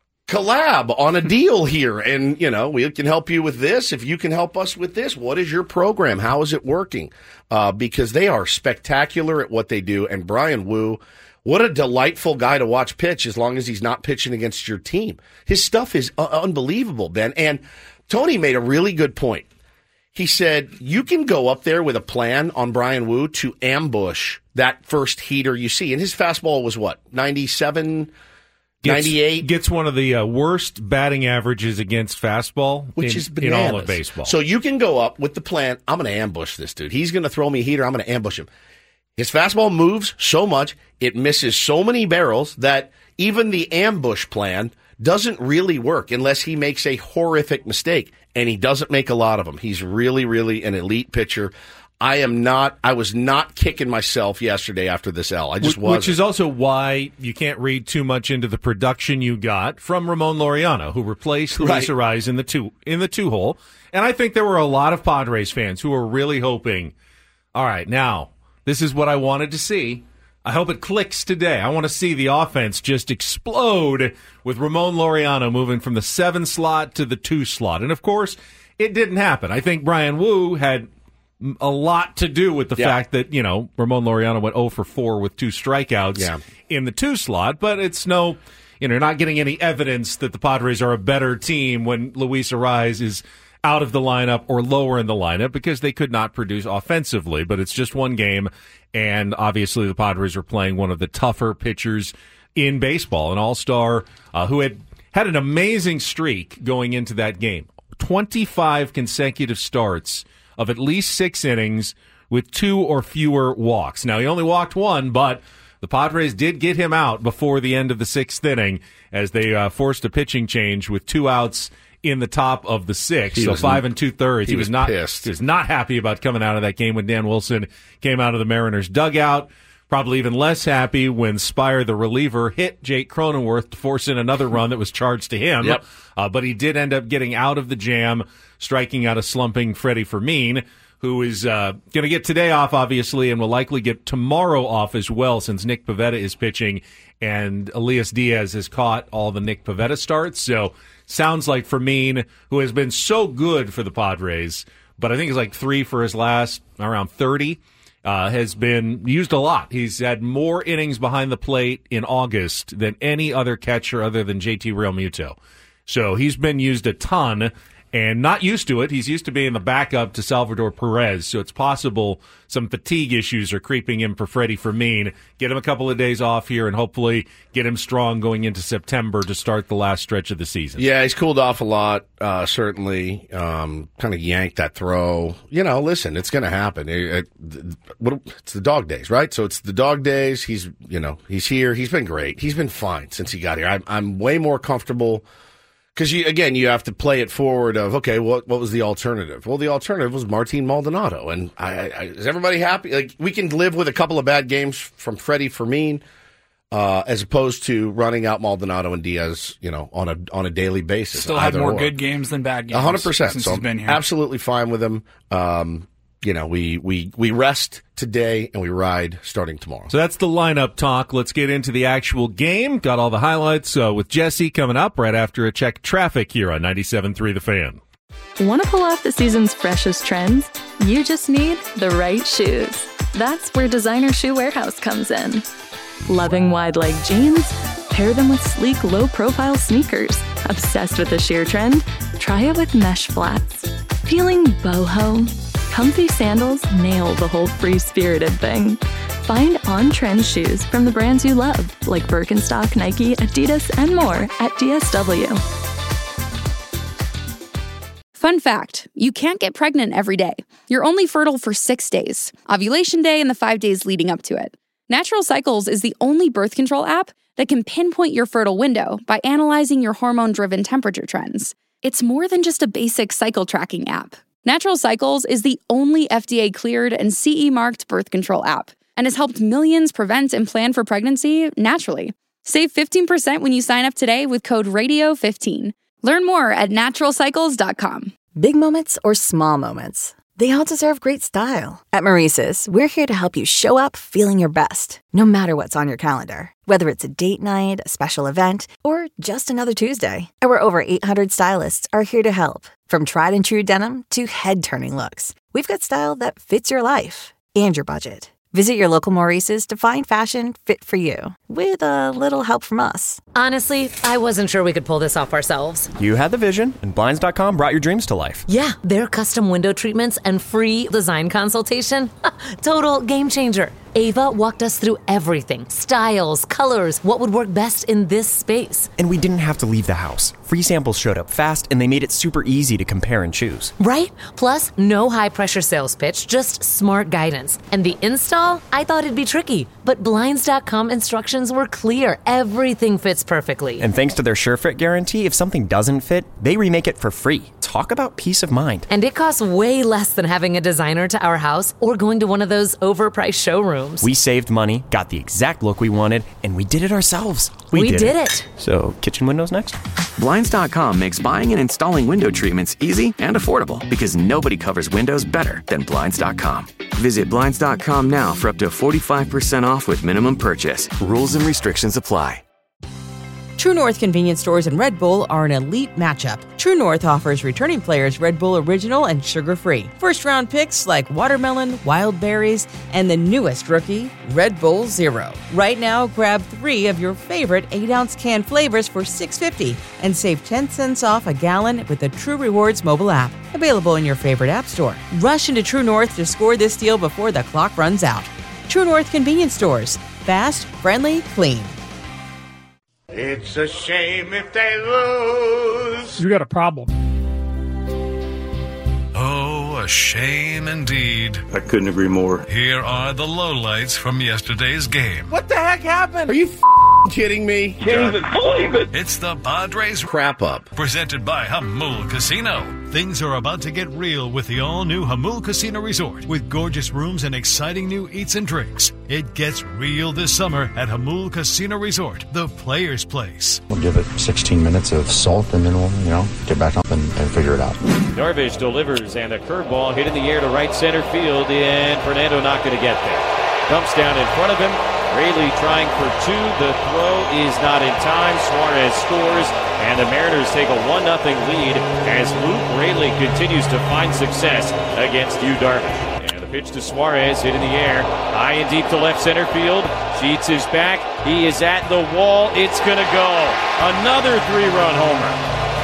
collab on a deal here, and you know, we can help you with this if you can help us with this. What is your program? How is it working? Uh, because they are spectacular at what they do. And Brian Wu, what a delightful guy to watch pitch, as long as he's not pitching against your team. His stuff is uh, unbelievable, Ben. And Tony made a really good point. He said you can go up there with a plan on Brian Wu to ambush that first heater you see. And his fastball was what, ninety-seven? Gets, ninety-eight gets one of the uh, worst batting averages against fastball, which in, is bananas. in all of baseball. So you can go up with the plan, I'm going to ambush this dude. He's going to throw me a heater. I'm going to ambush him. His fastball moves so much, it misses so many barrels that even the ambush plan doesn't really work unless he makes a horrific mistake. And he doesn't make a lot of them. He's really, really an elite pitcher. I am not, I was not kicking myself yesterday after this L. I just Which, wasn't. which is also why you can't read too much into the production you got from Ramon Laureano, who replaced Luis Right. Arraez in the two, in the two hole. And I think there were a lot of Padres fans who were really hoping, all right, now, this is what I wanted to see. I hope it clicks today. I want to see the offense just explode with Ramon Laureano moving from the seven slot to the two slot. And of course, it didn't happen. I think Brian Wu had a lot to do with the Yeah. fact that, you know, Ramon Laureano went oh for four with two strikeouts Yeah. in the two slot, but it's no, you know, you're not getting any evidence that the Padres are a better team when Luis Arraez is out of the lineup or lower in the lineup, because they could not produce offensively. But it's just one game, and obviously the Padres are playing one of the tougher pitchers in baseball, an all-star uh, who had had an amazing streak going into that game. twenty-five consecutive starts of at least six innings with two or fewer walks. Now, he only walked one, but the Padres did get him out before the end of the sixth inning as they uh, forced a pitching change with two outs in the top of the sixth. He So was- five and two-thirds. he He was was not pissed. He was not happy about coming out of that game when Dan Wilson came out of the Mariners' dugout. Probably even less happy when Spire, the reliever, hit Jake Cronenworth to force in another run that was charged to him. Yep. Uh, but he did end up getting out of the jam, striking out a slumping Freddie Fermin, who is uh, going to get today off, obviously, and will likely get tomorrow off as well, since Nick Pivetta is pitching and Elias Diaz has caught all the Nick Pivetta starts. So sounds like Fermin, who has been so good for the Padres, but I think he's like three for his last around thirty, uh, has been used a lot. He's had more innings behind the plate in August than any other catcher other than J T Realmuto. So he's been used a ton and not used to it. He's used to being the backup to Salvador Perez. So it's possible some fatigue issues are creeping in for Freddie Fermin. Get him a couple of days off here and hopefully get him strong going into September to start the last stretch of the season. Yeah, he's cooled off a lot, uh, certainly. Um, kind of yanked that throw. You know, listen, it's going to happen. It, it, what- it's the dog days, right? So it's the dog days. He's, you know, he's here. He's been great. He's been fine since he got here. I'm, I'm way more comfortable. Because, you, again, you have to play it forward of, okay, what what was the alternative? Well, the alternative was Martin Maldonado. And I, I, is everybody happy? Like, we can live with a couple of bad games from Freddie Fermin uh, as opposed to running out Maldonado and Diaz, you know, on a on a daily basis. Still had either more or. good games than bad games. A hundred percent. Since So he's been here. absolutely fine with him. Um, you know, we, we, we rest today and we ride starting tomorrow. So that's the lineup talk. Let's get into the actual game. Got all the highlights uh, with Jesse coming up right after a check traffic here on ninety-seven point three The Fan. Want to pull off the season's freshest trends? You just need the right shoes. That's where Designer Shoe Warehouse comes in. Loving wide leg jeans? Pair them with sleek, low-profile sneakers. Obsessed with the sheer trend? Try it with mesh flats. Feeling boho? Comfy sandals nail the whole free-spirited thing. Find on-trend shoes from the brands you love, like Birkenstock, Nike, Adidas, and more at D S W. Fun fact, you can't get pregnant every day. You're only fertile for six days, ovulation day and the five days leading up to it. Natural Cycles is the only birth control app that can pinpoint your fertile window by analyzing your hormone-driven temperature trends. It's more than just a basic cycle tracking app. Natural Cycles is the only F D A-cleared and C E marked birth control app and has helped millions prevent and plan for pregnancy naturally. Save fifteen percent when you sign up today with code radio fifteen. Learn more at natural cycles dot com. Big moments or small moments, they all deserve great style. At Maurice's, we're here to help you show up feeling your best, no matter what's on your calendar. Whether it's a date night, a special event, or just another Tuesday. Our over eight hundred stylists are here to help. From tried and true denim to head-turning looks, we've got style that fits your life and your budget. Visit your local Maurice's to find fashion fit for you, with a little help from us. Honestly, I wasn't sure we could pull this off ourselves. You had the vision, and Blinds dot com brought your dreams to life. Yeah, their custom window treatments and free design consultation. Total game changer. Ava walked us through everything. Styles, colors, what would work best in this space. And we didn't have to leave the house. Free samples showed up fast, and they made it super easy to compare and choose. Right? Plus, no high-pressure sales pitch, just smart guidance. And the install? I thought it'd be tricky. But Blinds dot com instructions were clear. Everything fits perfectly. And thanks to their SureFit guarantee, if something doesn't fit, they remake it for free. Talk about peace of mind. And it costs way less than having a designer to our house or going to one of those overpriced showrooms. We saved money, got the exact look we wanted, and we did it ourselves. We, we did, did it. it. So, kitchen windows next? Blinds dot com makes buying and installing window treatments easy and affordable because nobody covers windows better than Blinds dot com. Visit Blinds dot com now for up to forty-five percent off with minimum purchase. Rules and restrictions apply. True North convenience stores and Red Bull are an elite matchup. True North offers returning players Red Bull Original and sugar-free. First-round picks like watermelon, wild berries, and the newest rookie, Red Bull Zero. Right now, grab three of your favorite eight-ounce can flavors for six dollars and fifty cents and save ten cents off a gallon with the True Rewards mobile app. Available in your favorite app store. Rush into True North to score this deal before the clock runs out. True North convenience stores. Fast, friendly, clean. It's a shame if they lose. You got a problem. Oh, a shame indeed. I couldn't agree more. Here are the lowlights from yesterday's game. What the heck happened? Are you f- kidding me? Can't even believe it. It's the Padres Crap Up. Presented by Jamul Casino. Things are about to get real with the all-new Jamul Casino Resort. With gorgeous rooms and exciting new eats and drinks. It gets real this summer at Jamul Casino Resort, the player's place. We'll give it sixteen minutes of salt and then we'll, you know, get back up and, and figure it out. Darvish delivers and a curveball hit in the air to right center field, and Fernando not going to get there. Dumps down in front of him. Raley trying for two. The throw is not in time. Suarez scores, and the Mariners take a one nothing lead as Luke Raley continues to find success against Yu Darvish. And the pitch to Suarez, hit in the air, high and deep to left center field. Sheets is back. He is at the wall. It's going to go. Another three-run homer.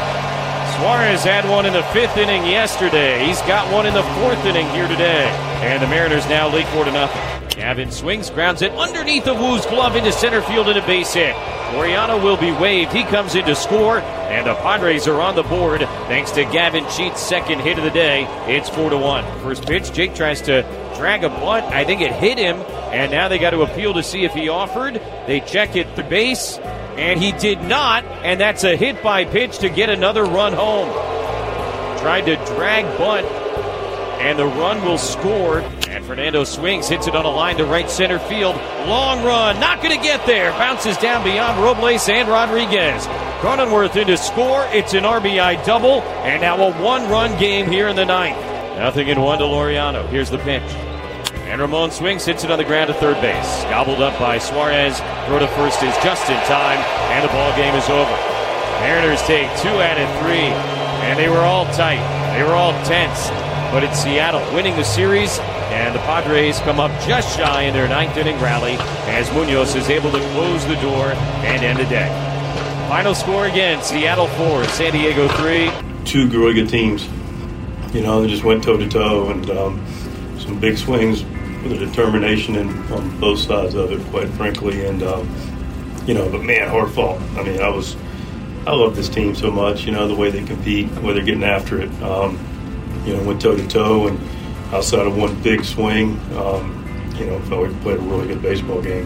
Suarez had one in the fifth inning yesterday. He's got one in the fourth inning here today. And the Mariners now lead four to nothing. Gavin swings, grounds it underneath the Wu's glove into center field and a base hit. Laureano will be waived. He comes in to score, and the Padres are on the board thanks to Gavin Sheets' second hit of the day. It's four to one. First pitch, Jake tries to drag a bunt. I think it hit him, and now they got to appeal to see if he offered. They check it to base, and he did not, and that's a hit by pitch to get another run home. Tried to drag bunt, and the run will score. And Fernando swings, hits it on a line to right center field. Long run, not going to get there. Bounces down beyond Robles and Rodriguez. Cronenworth in to score. It's an R B I double, and now a one-run game here in the ninth. Nothing in one to Laureano. Here's the pitch. And Ramon swings, hits it on the ground to third base. Gobbled up by Suarez. Throw to first is just in time, and the ball game is over. Mariners take two out of three, and they were all tight. They were all tense. But it's Seattle winning the series, and the Padres come up just shy in their ninth inning rally as Munoz is able to close the door and end the day. Final score again, Seattle four, San Diego three. Two really good teams. You know, they just went toe-to-toe, and um, some big swings with a determination in, on both sides of it, quite frankly. And, um, you know, but man, hard fought. I mean, I was, I love this team so much, you know, the way they compete, the way they're getting after it. Um, You know, went toe-to-toe, and outside of one big swing, um, you know, felt like we played a really good baseball game.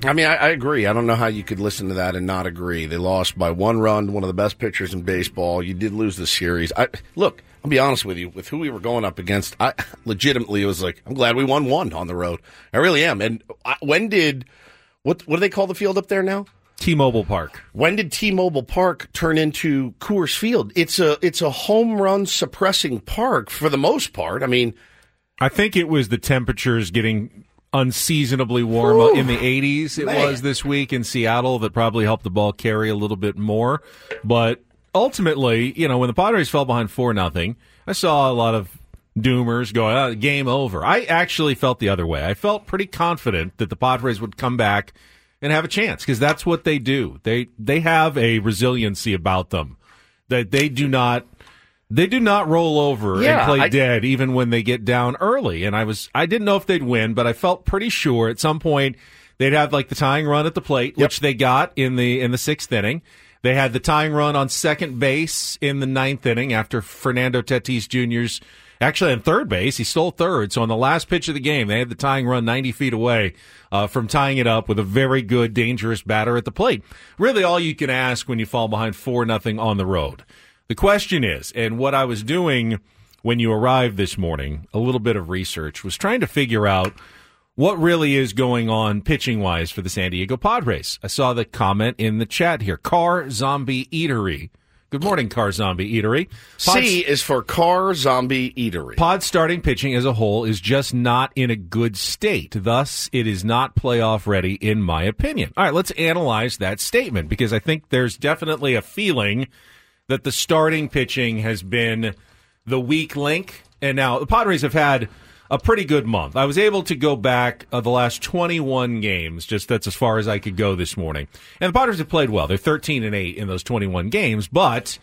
I mean, I, I agree. I don't know how you could listen to that and not agree. They lost by one run, one of the best pitchers in baseball. You did lose the series. I, look, I'll be honest with you. With who we were going up against, I legitimately was like, I'm glad we won one on the road. I really am. And I, when did, what, what do they call the field up there now? T-Mobile Park. When did T-Mobile Park turn into Coors Field? It's a it's a home run suppressing park for the most part. I mean, I think it was the temperatures getting unseasonably warm Ooh, in the eighties. It man. was this week in Seattle that probably helped the ball carry a little bit more. But ultimately, you know, when the Padres fell behind four nothing, I saw a lot of doomers going, oh, game over. I actually felt the other way. I felt pretty confident that the Padres would come back and have a chance, because that's what they do. They they have a resiliency about them that they do not they do not roll over yeah, and play I, dead even when they get down early. And I was I didn't know if they'd win, but I felt pretty sure at some point they'd have like the tying run at the plate, yep. which they got in the in the sixth inning. They had the tying run on second base in the ninth inning after Fernando Tatis Junior's actually on third base. He stole third. So on the last pitch of the game, they had the tying run ninety feet away uh, from tying it up with a very good, dangerous batter at the plate. Really all you can ask when you fall behind four nothing on the road. The question is, and what I was doing when you arrived this morning, a little bit of research, was trying to figure out what really is going on pitching-wise for the San Diego Padres. I saw the comment in the chat here. Car Zombie Eatery. Good morning, Car Zombie Eatery. Pod's, C is for Car Zombie Eatery. Pod starting pitching as a whole is just not in a good state. Thus, it is not playoff ready, in my opinion. All right, let's analyze that statement, because I think there's definitely a feeling that the starting pitching has been the weak link. And now the Padres have had a pretty good month. I was able to go back uh, the last twenty-one games, just that's as far as I could go this morning. And the Padres have played well. They're thirteen and eight in those twenty-one games, but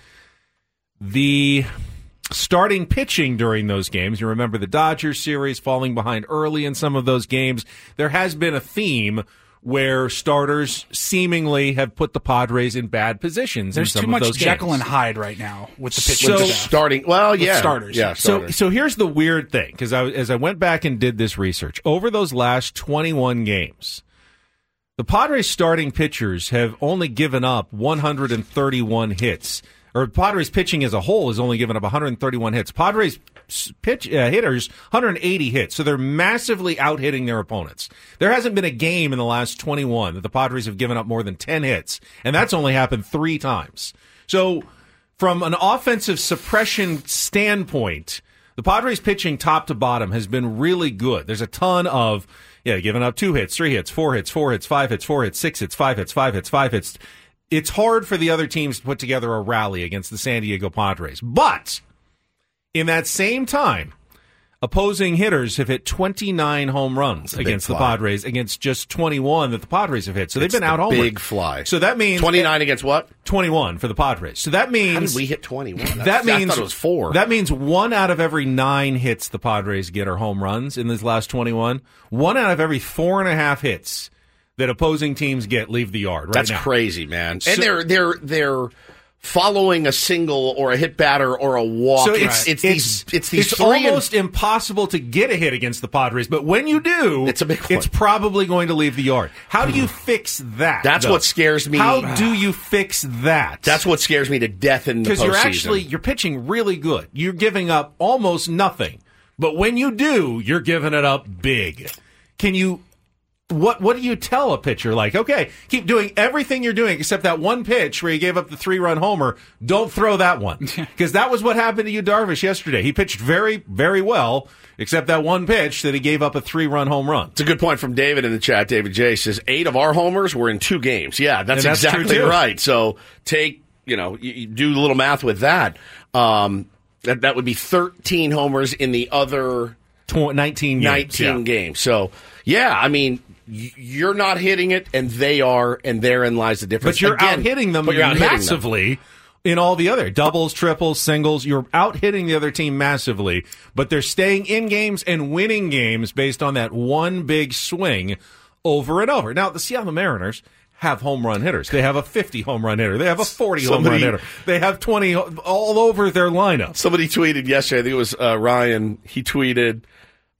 the starting pitching during those games, you remember the Dodgers series falling behind early in some of those games, there has been a theme where starters seemingly have put the Padres in bad positions. There's in some too much of those Jekyll games. and Hyde right now with the pitching. So, staff. starting, well, yeah, with starters. yeah. So, starters. so here's the weird thing, because I, as I went back and did this research over those last twenty-one games, the Padres starting pitchers have only given up one hundred thirty-one hits. Or Padres pitching as a whole has only given up one hundred thirty-one hits. Padres pitch uh, hitters, one hundred eighty hits. So they're massively out-hitting their opponents. There hasn't been a game in the last twenty-one that the Padres have given up more than ten hits, and that's only happened three times. So from an offensive suppression standpoint, the Padres pitching top to bottom has been really good. There's a ton of, yeah, giving up two hits, three hits, four hits, four hits, five hits, four hits, six hits, five hits, five hits, five hits. It's hard for the other teams to put together a rally against the San Diego Padres. But in that same time, opposing hitters have hit twenty-nine home runs against the Padres against just twenty-one that the Padres have hit. So they've It's been out the homered. big fly. So that means twenty-nine against what? twenty-one for the Padres. So that means How did we hit twenty-one? That's, that means I thought it was four. That means one out of every nine hits the Padres get are home runs in these last twenty-one. One out of every four and a half hits that opposing teams get leave the yard right That's now. crazy, man. So- and they're they're they're following a single or a hit batter or a walk. So it's, it's, these it's these it's three almost impossible to get a hit against the Padres, but when you do, it's a big one. It's probably going to leave the yard. How do you fix that? That's though? what scares me. How do you fix that? That's what scares me to death in the postseason. Because you're actually you're pitching really good. You're giving up almost nothing, but when you do, you're giving it up big. Can you? What what do you tell a pitcher? Like, okay, keep doing everything you're doing except that one pitch where you gave up the three-run homer. Don't throw that one. Because that was what happened to you, Darvish, yesterday. He pitched very, very well, except that one pitch that he gave up a three-run home run. It's a good point from David in the chat. David J says, eight of our homers were in two games. Yeah, that's, that's exactly true, right. So take, you know, you, you do a little math with that. Um, that. That would be thirteen homers in the other nineteen games. nineteen yeah. games. So, yeah, I mean, you're not hitting it, and they are, and therein lies the difference. But you're Again, out hitting them but you're out-hitting them. massively in all the other doubles, triples, singles. You're out hitting the other team massively, but they're staying in games and winning games based on that one big swing over and over. Now, the Seattle Mariners have home run hitters. They have a fifty home run hitter. They have a forty Somebody, home run hitter. They have twenty all over their lineup. Somebody tweeted yesterday, I think it was uh, Ryan, he tweeted,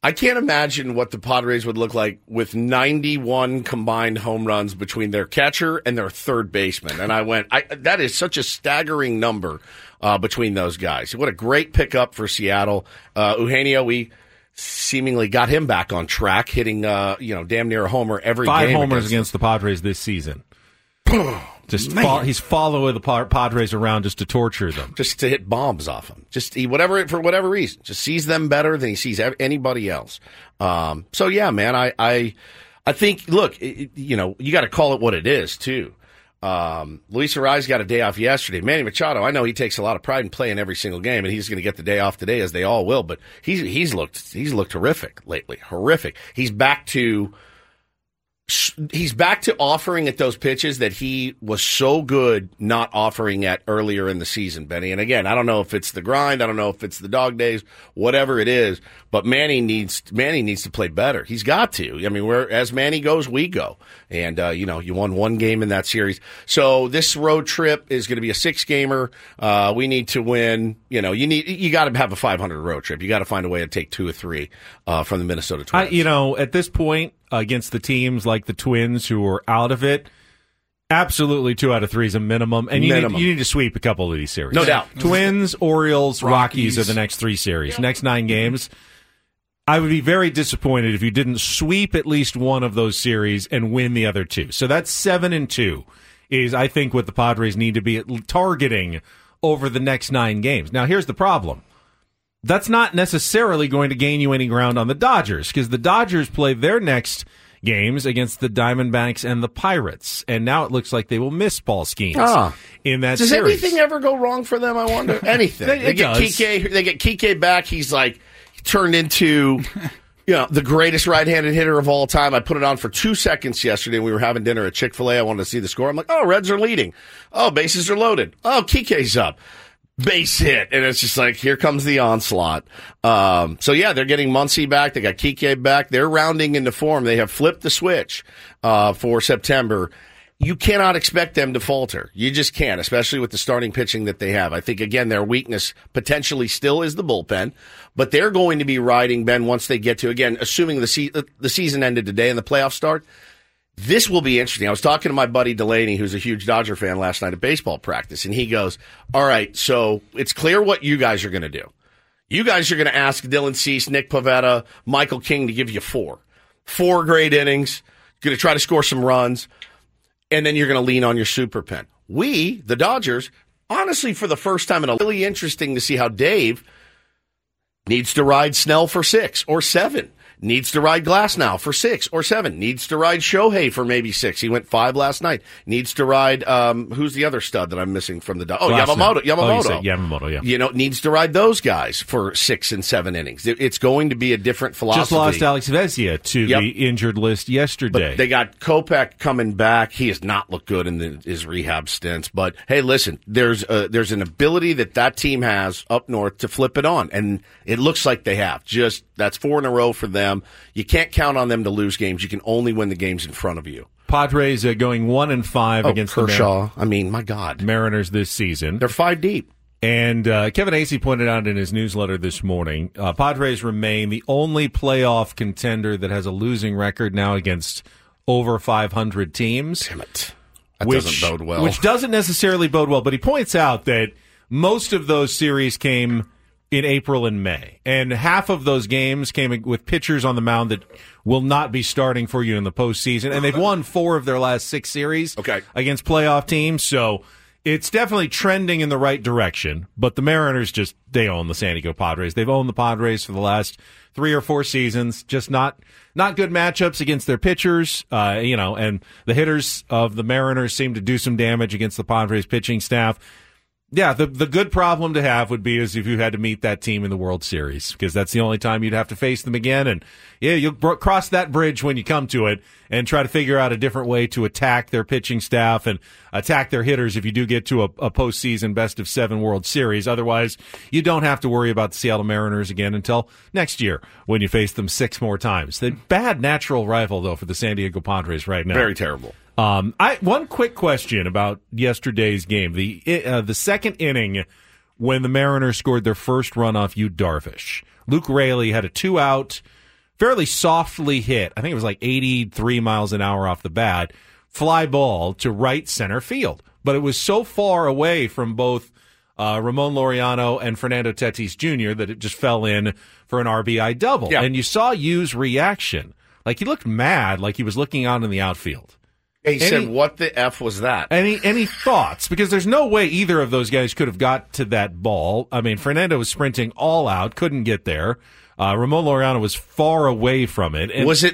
I can't imagine what the Padres would look like with ninety-one combined home runs between their catcher and their third baseman. And I went, I, that is such a staggering number uh, between those guys. What a great pickup for Seattle. Uh, Eugenio, we seemingly got him back on track, hitting uh, you know damn near a homer every Five game. Five homers against, against the Padres this season. Just Man. fo- he's following the Padres around just to torture them, just to hit bombs off them, just he, whatever for whatever reason, just sees them better than he sees anybody else. Um, so yeah, man, I I, I think look, it, you know, you got to call it what it is too. Um, Luis Arraez got a day off yesterday. Manny Machado, I know he takes a lot of pride in playing every single game, and he's going to get the day off today, as they all will. But he's he's looked he's looked horrific lately, horrific. He's back to. He's back to offering at those pitches that he was so good not offering at earlier in the season, Benny. And again, I don't know if it's the grind, I don't know if it's the dog days, whatever it is, but Manny needs Manny needs to play better. He's got to. I mean, where as Manny goes, we go. And uh, you know, you won one game in that series, so this road trip is going to be a six gamer. Uh, we need to win. You know, you need you got to have a five hundred road trip. You got to find a way to take two or three uh, from the Minnesota Twins. I, you know, at this point. Against the teams like the Twins who are out of it, absolutely two out of three is a minimum, and you minimum. need, you need to sweep a couple of these series. No doubt. Twins, Orioles, Rockies, Rockies are the next three series. Next nine games. I would be very disappointed if you didn't sweep at least one of those series and win the other two. So that's seven and two is, I think, what the Padres need to be targeting over the next nine games. Now, here's the problem. That's not necessarily going to gain you any ground on the Dodgers, because the Dodgers play their next games against the Diamondbacks and the Pirates, and now it looks like they will miss Paul Skeens ah. in that Does series. anything ever go wrong for them, I wonder? Anything. It they get does. Kike, they get Kike back. He's like turned into you know the greatest right-handed hitter of all time. I put it on for two seconds yesterday. We were having dinner at Chick-fil-A. I wanted to see the score. I'm like, oh, Reds are leading. Oh, bases are loaded. Oh, Kike's up. Base hit, and it's just like, here comes the onslaught. Um, so, yeah, they're getting Muncy back. They got Kike back. They're rounding into form. They have flipped the switch uh, for September. You cannot expect them to falter. You just can't, especially with the starting pitching that they have. I think, again, their weakness potentially still is the bullpen, but they're going to be riding, Ben, once they get to, again, assuming the, se- the season ended today and the playoffs start. This will be interesting. I was talking to my buddy Delaney, who's a huge Dodger fan, last night at baseball practice, and he goes, all right, so it's clear what you guys are going to do. You guys are going to ask Dylan Cease, Nick Pivetta, Michael King to give you four. Four great innings, going to try to score some runs, and then you're going to lean on your super pen. We, the Dodgers, honestly, for the first time, and it's really interesting to see how Dave needs to ride Snell for six or seven. Needs to ride Glasnow for six or seven. Needs to ride Shohei for maybe six. He went five last night. Needs to ride, um, who's the other stud that I'm missing from the Dodgers? Oh, Glasnow. Yamamoto. Yamamoto. Oh, you said Yamamoto, yeah. You know, needs to ride those guys for six and seven innings. It's going to be a different philosophy. Just lost Alex Vezia to Yep. the injured list yesterday. But they got Kopech coming back. He has not looked good in the, his rehab stints. But, hey, listen, there's a, there's an ability that that team has up north to flip it on. And it looks like they have. Just, that's four in a row for them. You can't count on them to lose games. You can only win the games in front of you. Padres are going one and five oh, against Kershaw. the Mar- I mean, my God. Mariners this season. They're five deep. And uh, Kevin Acee pointed out in his newsletter this morning, uh, Padres remain the only playoff contender that has a losing record now against over five hundred teams. Damn it. That which, doesn't bode well. Which doesn't necessarily bode well, but he points out that most of those series came in April and May. And half of those games came with pitchers on the mound that will not be starting for you in the postseason. And they've won four of their last six series okay. against playoff teams. So it's definitely trending in the right direction. But the Mariners just, they own the San Diego Padres. They've owned the Padres for the last three or four seasons. Just not not good matchups against their pitchers. Uh, you know, and the hitters of the Mariners seem to do some damage against the Padres pitching staff. Yeah, the the good problem to have would be is if you had to meet that team in the World Series, because that's the only time you'd have to face them again. And yeah, you'll bro- cross that bridge when you come to it and try to figure out a different way to attack their pitching staff and attack their hitters if you do get to a, a postseason best of seven World Series. Otherwise, you don't have to worry about the Seattle Mariners again until next year when you face them six more times. The bad natural rival, though, for the San Diego Padres right now. Very terrible. Um, I one quick question about yesterday's game. The uh, the second inning when the Mariners scored their first run off Yu Darvish. Luke Raley had a two-out fairly softly hit. I think it was like eighty-three miles an hour off the bat, fly ball to right center field. But it was so far away from both uh, Ramon Laureano and Fernando Tatis Junior that it just fell in for an R B I double. Yeah. And you saw Yu's reaction. Like, he looked mad, like he was looking out in the outfield. He any, said, what the F was that? Any any thoughts? Because there's no way either of those guys could have got to that ball. I mean, Fernando was sprinting all out, couldn't get there. Uh, Ramon Laureano was far away from it. And was it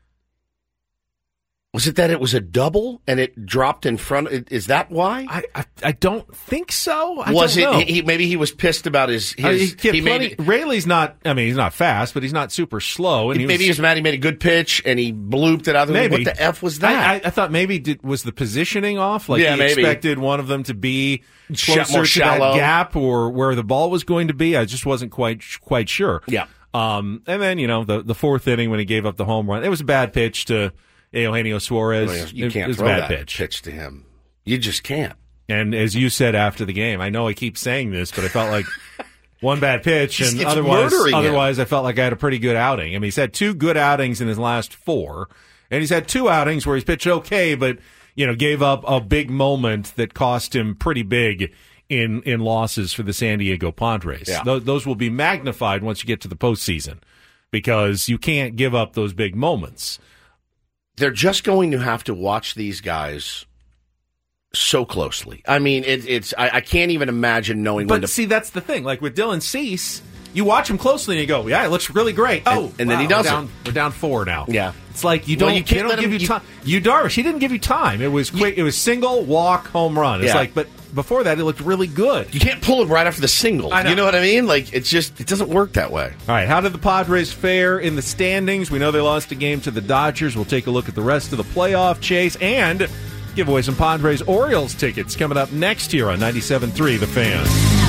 Was it that it was a double and it dropped in front? Is that why? I I, I don't think so. I was don't it? know. He, maybe he was pissed about his. his Uh, he, he, he plenty, made, Rayleigh's not. I mean, he's not fast, but he's not super slow. And he maybe was, he was mad. He made a good pitch and he blooped it out. Maybe. What the F was that? I, I, I thought maybe did, was the positioning off. Like yeah, he maybe. expected one of them to be closer more to shallow. that gap or where the ball was going to be. I just wasn't quite quite sure. Yeah. Um. And then you know the the fourth inning when he gave up the home run, it was a bad pitch to Eugenio Suarez. You can't it, it was throw a bad that pitch. pitch to him. You just can't. And as you said after the game, I know I keep saying this, but I felt like one bad pitch, and It's otherwise, murdering him. otherwise, I felt like I had a pretty good outing. I mean, he's had two good outings in his last four, and he's had two outings where he's pitched okay, but you know, gave up a big moment that cost him pretty big in in losses for the San Diego Padres. Yeah. Th- those will be magnified once you get to the postseason because you can't give up those big moments. They're just going to have to watch these guys so closely. I mean, it, it's I, I can't even imagine knowing when But to. see, that's the thing. Like with Dylan Cease, you watch him closely and you go, "Yeah, it looks really great." Oh, and then wow, he doesn't. We're down, we're down four now. Yeah, it's like you Well, don't. you can't they let don't give him- you you- time. You Darvish, he didn't give you time. It was quick. It was single, walk, home run. It's Yeah. like, but before that, it looked really good. You can't pull him right after the single. I know. You know what I mean? Like it's just it doesn't work that way. All right, how did the Padres fare in the standings? We know they lost a game to the Dodgers. We'll take a look at the rest of the playoff chase and give away some Padres Orioles tickets coming up next here on ninety-seven point three The Fan.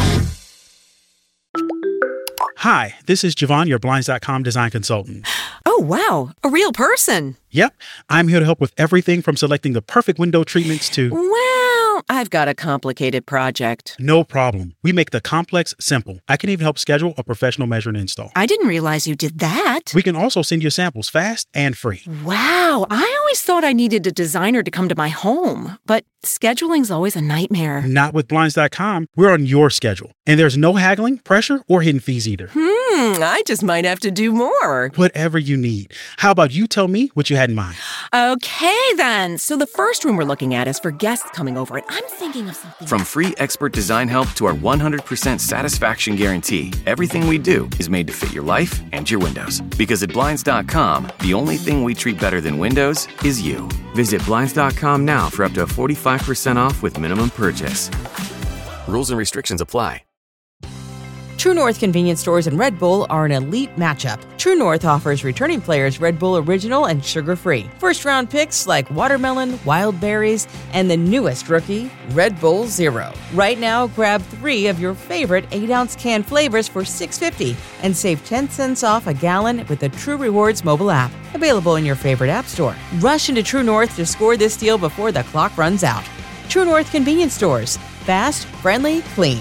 Hi, this is Javon, your Blinds dot com design consultant. Oh, wow. A real person. Yep, I'm here to help with everything from selecting the perfect window treatments to... Well, I've got a complicated project. No problem. We make the complex simple. I can even help schedule a professional measure and install. I didn't realize you did that. We can also send you samples fast and free. Wow. I always thought I needed a designer to come to my home, but scheduling's always a nightmare. Not with Blinds dot com. We're on your schedule. And there's no haggling, pressure, or hidden fees either. Hmm, I just might have to do more. Whatever you need. How about you tell me what you had in mind? Okay, then. So the first room we're looking at is for guests coming over, and I'm thinking of something. From free expert design help to our one hundred percent satisfaction guarantee, everything we do is made to fit your life and your windows. Because at Blinds dot com, the only thing we treat better than windows is you. Visit Blinds dot com now for up to forty-five percent off with minimum purchase. Rules and restrictions apply. True North convenience stores and Red Bull are an elite matchup. True North offers returning players Red Bull Original and sugar-free. First-round picks like watermelon, wild berries, and the newest rookie, Red Bull Zero. Right now, grab three of your favorite eight-ounce can flavors for six dollars and fifty cents and save ten cents off a gallon with the True Rewards mobile app. Available in your favorite app store. Rush into True North to score this deal before the clock runs out. True North convenience stores. Fast, friendly, clean.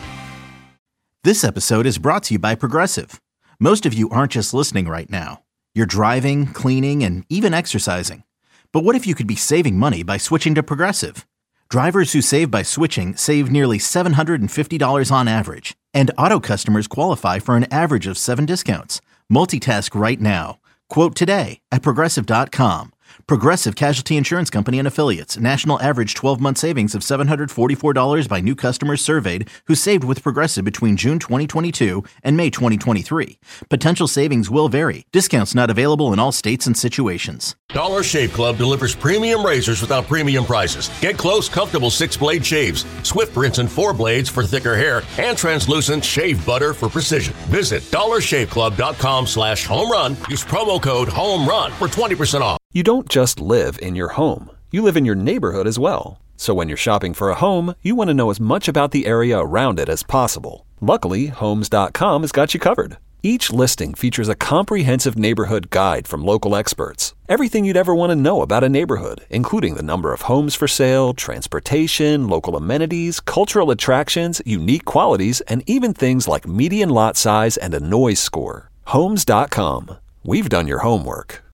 This episode is brought to you by Progressive. Most of you aren't just listening right now. You're driving, cleaning, and even exercising. But what if you could be saving money by switching to Progressive? Drivers who save by switching save nearly seven hundred fifty dollars on average. And auto customers qualify for an average of seven discounts. Multitask right now. Quote today at Progressive dot com. Progressive Casualty Insurance Company and Affiliates. National average twelve-month savings of seven hundred forty-four dollars by new customers surveyed who saved with Progressive between June twenty twenty-two and May twenty twenty-three. Potential savings will vary. Discounts not available in all states and situations. Dollar Shave Club delivers premium razors without premium prices. Get close, comfortable six-blade shaves, swift rinse and four blades for thicker hair, and translucent shave butter for precision. Visit dollar shave club dot com slash home run. Use promo code HOMERUN for twenty percent off. You don't just live in your home. You live in your neighborhood as well. So when you're shopping for a home, you want to know as much about the area around it as possible. Luckily, Homes dot com has got you covered. Each listing features a comprehensive neighborhood guide from local experts. Everything you'd ever want to know about a neighborhood, including the number of homes for sale, transportation, local amenities, cultural attractions, unique qualities, and even things like median lot size and a noise score. Homes dot com. we've done your homework.